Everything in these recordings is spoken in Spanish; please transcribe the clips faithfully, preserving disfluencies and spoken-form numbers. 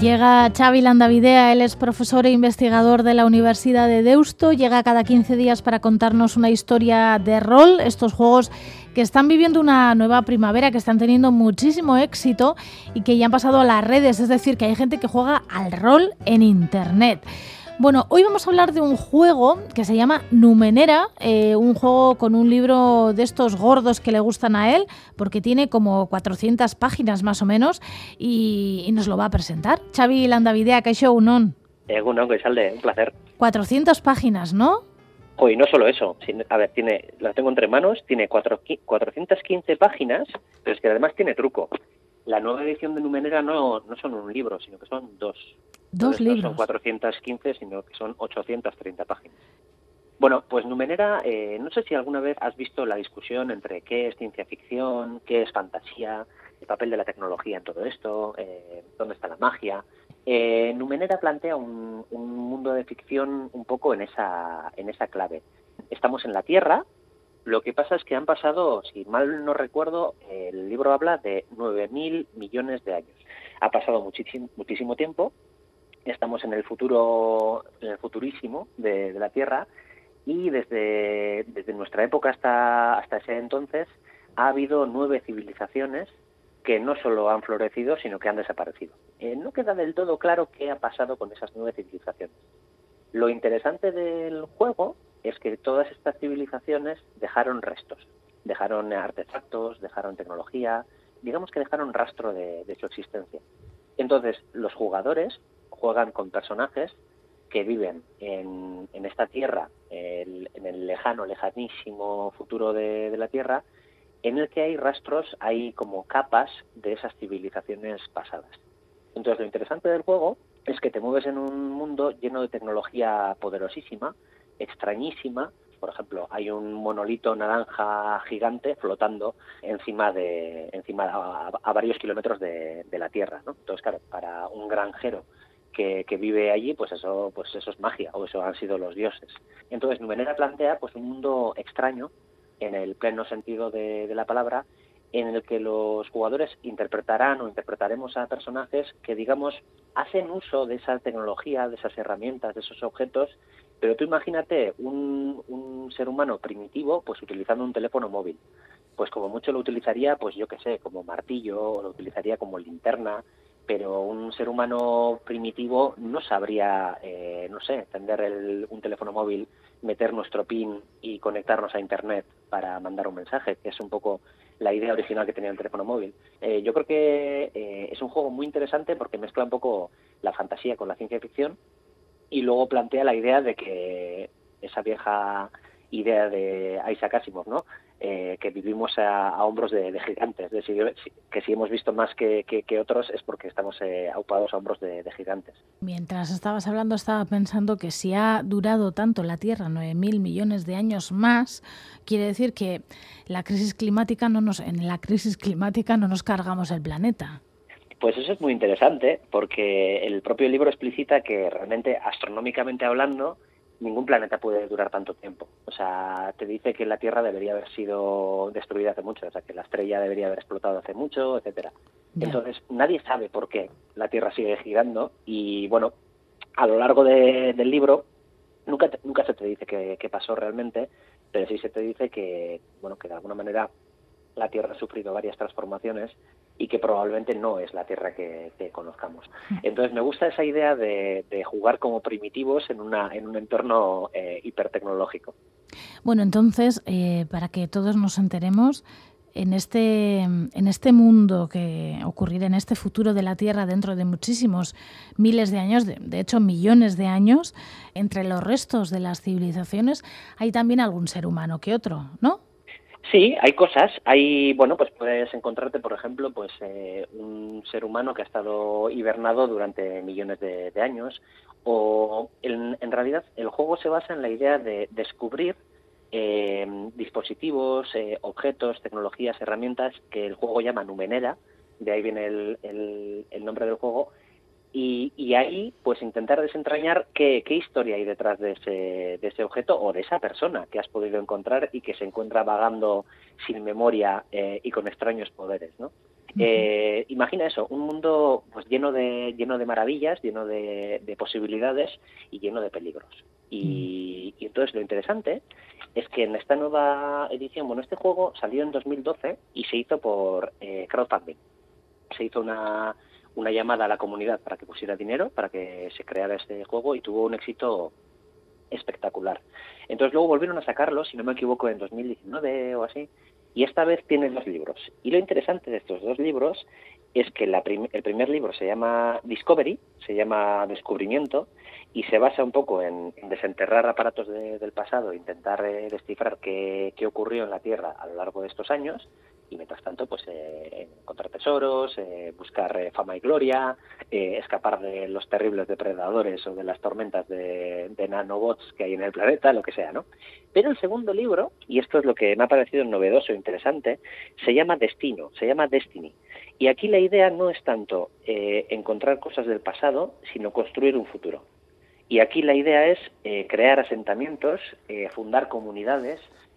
Llega Xavi Landavidea, él es profesor e investigador de la Universidad de Deusto, llega cada quince días para contarnos una historia de rol, estos juegos que están viviendo una nueva primavera, que están teniendo muchísimo éxito y que ya han pasado a las redes, es decir, que hay gente que juega al rol en Internet. Bueno, hoy vamos a hablar de un juego que se llama Numenera, eh, un juego con un libro de estos gordos que le gustan a él, porque tiene como cuatrocientas páginas más o menos, y, y nos lo va a presentar. Xavi Landavidea, kaixo, egunon. Egunon, Goizalde, un placer. cuatrocientas páginas, ¿no? Hoy no solo eso, a ver, tiene, lo tengo entre manos, tiene cuatro, cuatrocientas quince páginas, pero es que además tiene truco. La nueva edición de Numenera no, no son un libro, sino que son dos. Dos Entonces, libros. No son cuatrocientas quince, sino que son ochocientas treinta páginas. Bueno, pues Numenera, eh, no sé si alguna vez has visto la discusión entre qué es ciencia ficción, qué es fantasía, el papel de la tecnología en todo esto, eh, dónde está la magia. Eh, Numenera plantea un, un mundo de ficción un poco en esa, en esa clave. Estamos en la Tierra, lo que pasa es que han pasado, si mal no recuerdo, el libro habla de nueve mil millones de años. Ha pasado muchísimo, muchísimo tiempo. Estamos en el futuro, en el futurísimo de, de la Tierra, y desde, desde nuestra época hasta, hasta ese entonces ha habido nueve civilizaciones que no solo han florecido, sino que han desaparecido. Eh, no queda del todo claro qué ha pasado con esas nueve civilizaciones. Lo interesante del juego es que todas estas civilizaciones dejaron restos, dejaron artefactos, dejaron tecnología, digamos que dejaron rastro de, de su existencia. Entonces, los jugadores juegan con personajes que viven en, en esta Tierra, el, en el lejano, lejanísimo futuro de, de la Tierra, en el que hay rastros, hay como capas de esas civilizaciones pasadas. Entonces, lo interesante del juego es que te mueves en un mundo lleno de tecnología poderosísima, extrañísima. Por ejemplo, hay un monolito naranja gigante flotando encima de, encima a, a varios kilómetros de, de la Tierra, ¿no? Entonces, claro, para un granjero que, que vive allí, pues eso, pues eso es magia, o eso han sido los dioses. Entonces, Numenera plantea pues un mundo extraño, en el pleno sentido de, de la palabra, en el que los jugadores interpretarán o interpretaremos a personajes que, digamos, hacen uso de esa tecnología, de esas herramientas, de esos objetos, pero tú imagínate un, un ser humano primitivo pues utilizando un teléfono móvil. Pues como mucho lo utilizaría, pues yo qué sé, como martillo, o lo utilizaría como linterna, pero un ser humano primitivo no sabría, eh, no sé, encender el, un teléfono móvil, meter nuestro PIN y conectarnos a Internet para mandar un mensaje, que es un poco la idea original que tenía el teléfono móvil. Eh, yo creo que eh, es un juego muy interesante porque mezcla un poco la fantasía con la ciencia ficción y luego plantea la idea de que esa vieja idea de Isaac Asimov, ¿no? Eh, que vivimos a, a hombros de, de gigantes, de si, que si hemos visto más que, que, que otros es porque estamos eh, aupados a hombros de, de gigantes. Mientras estabas hablando estaba pensando que si ha durado tanto la Tierra, nueve mil millones de años más, quiere decir que la crisis climática no nos, en la crisis climática no nos cargamos el planeta. Pues eso es muy interesante porque el propio libro explicita que realmente, astronómicamente hablando, ningún planeta puede durar tanto tiempo. O sea, te dice que la Tierra debería haber sido destruida hace mucho, o sea, que la estrella debería haber explotado hace mucho, etcétera. Yeah. Entonces, nadie sabe por qué la Tierra sigue girando y, bueno, a lo largo de, del libro nunca te, nunca se te dice qué, qué pasó realmente, pero sí se te dice que, bueno, que de alguna manera la Tierra ha sufrido varias transformaciones y que probablemente no es la Tierra que, que conozcamos. Entonces me gusta esa idea de, de jugar como primitivos en, una, en un entorno eh, hipertecnológico. Bueno, entonces, eh, para que todos nos enteremos, en este, en este mundo que ocurrirá, en este futuro de la Tierra dentro de muchísimos miles de años, de, de hecho millones de años, entre los restos de las civilizaciones hay también algún ser humano que otro, ¿no? Sí, hay cosas. Hay, bueno, pues puedes encontrarte, por ejemplo, pues eh, un ser humano que ha estado hibernado durante millones de, de años. O en, en realidad el juego se basa en la idea de descubrir eh, dispositivos, eh, objetos, tecnologías, herramientas que el juego llama Numenera. De ahí viene el, el, el nombre del juego. Y, y ahí, pues intentar desentrañar qué, qué historia hay detrás de ese, de ese objeto o de esa persona que has podido encontrar y que se encuentra vagando sin memoria eh, y con extraños poderes, ¿no? Eh, imagina eso, un mundo pues lleno de lleno de maravillas, lleno de, de posibilidades y lleno de peligros. Y, y entonces lo interesante es que en esta nueva edición, bueno, este juego salió en dos mil doce y se hizo por eh, crowdfunding. Se hizo una, una llamada a la comunidad para que pusiera dinero, para que se creara este juego y tuvo un éxito espectacular. Entonces luego volvieron a sacarlo, si no me equivoco, en dos mil diecinueve o así, y esta vez tiene dos libros. Y lo interesante de estos dos libros es que la prim- el primer libro se llama Discovery, se llama Descubrimiento, y se basa un poco en, en desenterrar aparatos de, del pasado, intentar eh, descifrar qué, qué ocurrió en la Tierra a lo largo de estos años, y mientras tanto pues eh, encontrar tesoros, eh, buscar eh, fama y gloria, eh, escapar de los terribles depredadores o de las tormentas de, de nanobots que hay en el planeta, lo que sea, ¿no? Pero el segundo libro, y esto es lo que me ha parecido novedoso e interesante, se llama Destino, se llama Destiny. Y aquí la idea no es tanto eh, encontrar cosas del pasado, sino construir un futuro. Y aquí la idea es eh, crear asentamientos, eh, fundar comunidades,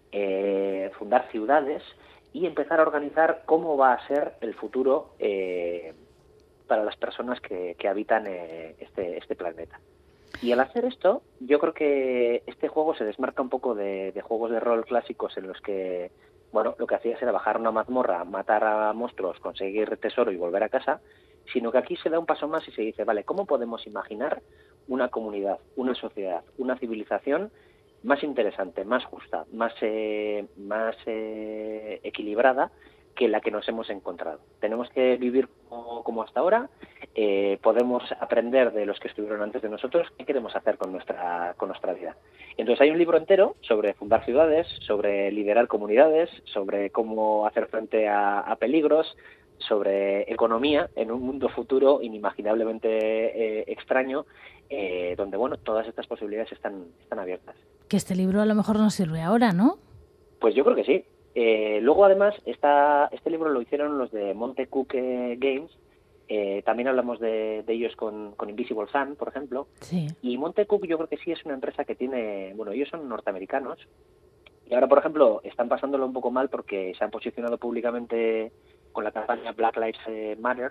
eh, fundar ciudades y empezar a organizar cómo va a ser el futuro eh, para las personas que, que habitan eh, este, este planeta. Y al hacer esto, yo creo que este juego se desmarca un poco de, de juegos de rol clásicos en los que, bueno, lo que hacías era bajar una mazmorra, matar a monstruos, conseguir tesoro y volver a casa, sino que aquí se da un paso más y se dice, vale, ¿cómo podemos imaginar una comunidad, una sociedad, una civilización más interesante, más justa, más, eh, más eh, equilibrada que la que nos hemos encontrado? Tenemos que vivir como, como hasta ahora, eh, podemos aprender de los que estuvieron antes de nosotros, qué queremos hacer con nuestra, con nuestra vida. Entonces hay un libro entero sobre fundar ciudades, sobre liderar comunidades, sobre cómo hacer frente a, a peligros, sobre economía en un mundo futuro inimaginablemente eh, extraño, eh, donde bueno, todas estas posibilidades están, están abiertas. Que este libro a lo mejor nos sirve ahora, ¿no? Pues yo creo que sí. Eh, luego, además, esta, este libro lo hicieron los de Monte Cook eh, Games. Eh, también hablamos de, de ellos con, con Invisible Sun, por ejemplo. Sí. Y Monte Cook yo creo que sí es una empresa que tiene... Bueno, ellos son norteamericanos. Y ahora, por ejemplo, están pasándolo un poco mal porque se han posicionado públicamente con la campaña Black Lives Matter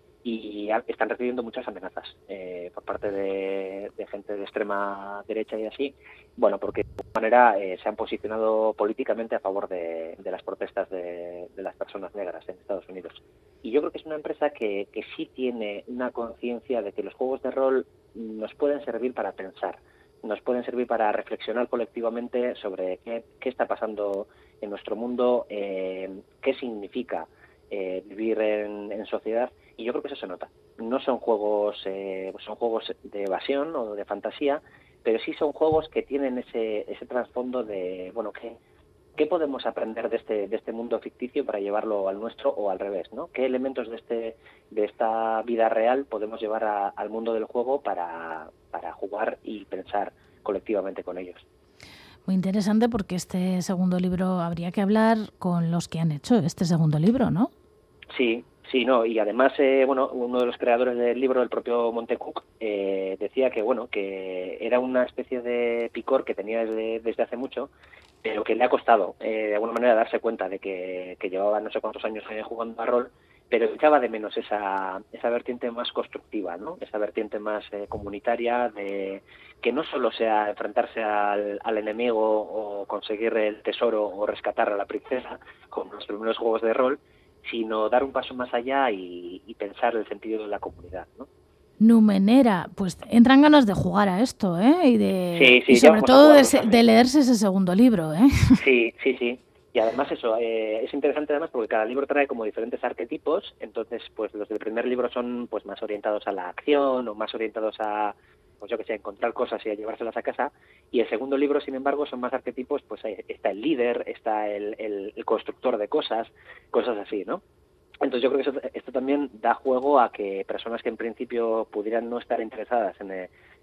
y están recibiendo muchas amenazas eh, por parte de, de gente de extrema derecha y así, bueno, porque de alguna manera eh, se han posicionado políticamente a favor de, de las protestas de, de las personas negras en Estados Unidos. Y yo creo que es una empresa que, que sí tiene una conciencia de que los juegos de rol nos pueden servir para pensar, nos pueden servir para reflexionar colectivamente sobre qué, qué está pasando en nuestro mundo, eh, qué significa eh, vivir en, en sociedad. Y yo creo que eso se nota. No son juegos eh, son juegos de evasión o de fantasía, pero sí son juegos que tienen ese ese trasfondo de, bueno, ¿qué, qué podemos aprender de este de este mundo ficticio para llevarlo al nuestro o al revés, ¿no? ¿Qué elementos de este de esta vida real podemos llevar a, al mundo del juego para, para jugar y pensar colectivamente con ellos? Muy interesante, porque este segundo libro habría que hablar con los que han hecho este segundo libro, ¿no? Sí. Sí, no, y además, eh, bueno, uno de los creadores del libro, el propio Monte Cook, eh, decía que, bueno, que era una especie de picor que tenía desde, desde hace mucho, pero que le ha costado, eh, de alguna manera, darse cuenta de que, que llevaba no sé cuántos años eh, jugando a rol, pero echaba de menos esa, esa vertiente más constructiva, ¿no? Esa vertiente más eh, comunitaria, de que no solo sea enfrentarse al, al enemigo o conseguir el tesoro o rescatar a la princesa, como los primeros juegos de rol, sino dar un paso más allá y, y pensar el sentido de la comunidad, ¿no? Numenera, pues entran ganas de jugar a esto, ¿eh? Y, de, sí, sí, y sobre todo de, se, de leerse ese segundo libro, ¿eh? Sí, sí, sí. Y además eso, eh, es interesante además porque cada libro trae como diferentes arquetipos, entonces pues los del primer libro son pues más orientados a la acción o más orientados a, pues yo que sé, encontrar cosas y a llevárselas a casa, y el segundo libro, sin embargo, son más arquetipos, pues está el líder, está el, el, el constructor de cosas, cosas así, ¿no? Entonces yo creo que eso, esto también da juego a que personas que en principio pudieran no estar interesadas en,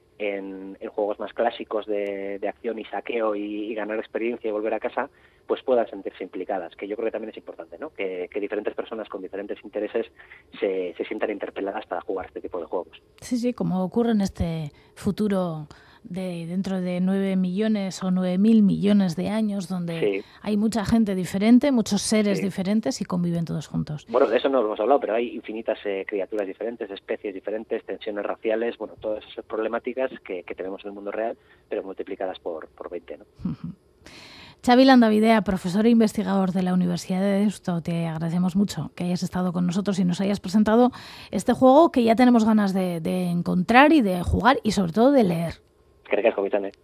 en, en juegos más clásicos de, de acción y saqueo y, y ganar experiencia y volver a casa, pues puedan sentirse implicadas, que yo creo que también es importante, ¿no? Que, que diferentes personas con diferentes intereses se, se sientan interpeladas para jugar este tipo de juegos. Sí, sí, como ocurre en este futuro de dentro de nueve millones o nueve mil millones de años, donde sí. hay mucha gente diferente, muchos seres sí. diferentes y conviven todos juntos. Bueno, de eso no hemos hablado, pero hay infinitas eh, criaturas diferentes, especies diferentes, tensiones raciales, bueno, todas esas problemáticas que, que tenemos en el mundo real, pero multiplicadas por, por veinte, ¿no? Uh-huh. Xavi Landavidea, profesor e investigador de la Universidad de Deusto, te agradecemos mucho que hayas estado con nosotros y nos hayas presentado este juego que ya tenemos ganas de, de encontrar y de jugar y sobre todo de leer. Gracias, Comitane.